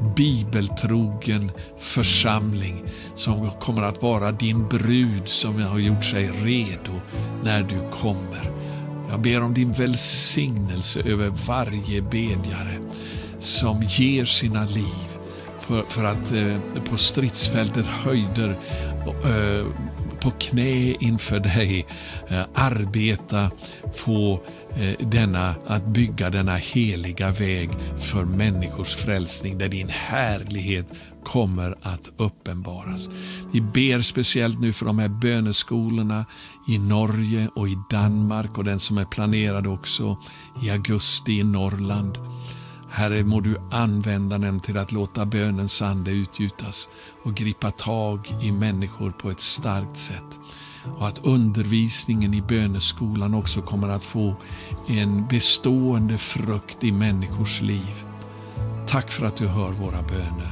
bibeltrogen församling som kommer att vara din brud som har gjort sig redo när du kommer. Jag ber om din välsignelse över varje bedjare som ger sina liv för, för att eh, på stridsfältet höjder eh, på knä inför dig eh, arbeta på eh, denna, att bygga denna heliga väg för människors frälsning där din härlighet kommer att uppenbaras. Vi ber speciellt nu för de här böneskolorna i Norge och i Danmark och den som är planerad också i augusti i Norrland. Herre, må du använda dem till att låta bönens ande utgjutas och gripa tag i människor på ett starkt sätt. Och att undervisningen i böneskolan också kommer att få en bestående frukt i människors liv. Tack för att du hör våra böner.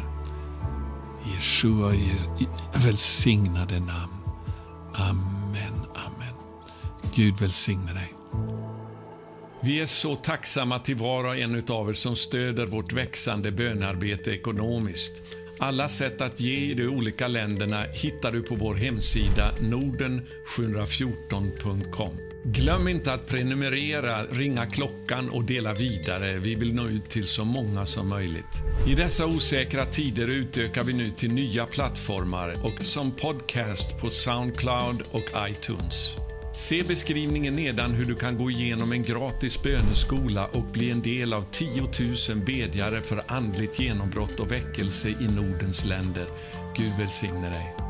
Jeshua i välsignade namn. Amen, amen. Gud välsigne dig. Vi är så tacksamma till var och en av er som stöder vårt växande bönarbete ekonomiskt. Alla sätt att ge i de olika länderna hittar du på vår hemsida norden sju ett fyra punkt com. Glöm inte att prenumerera, ringa klockan och dela vidare. Vi vill nå ut till så många som möjligt. I dessa osäkra tider utökar vi nu till nya plattformar och som podcast på SoundCloud och iTunes. Se beskrivningen nedan hur du kan gå igenom en gratis böneskola och bli en del av tio tusen bedjare för andligt genombrott och väckelse i Nordens länder. Gud välsigne dig.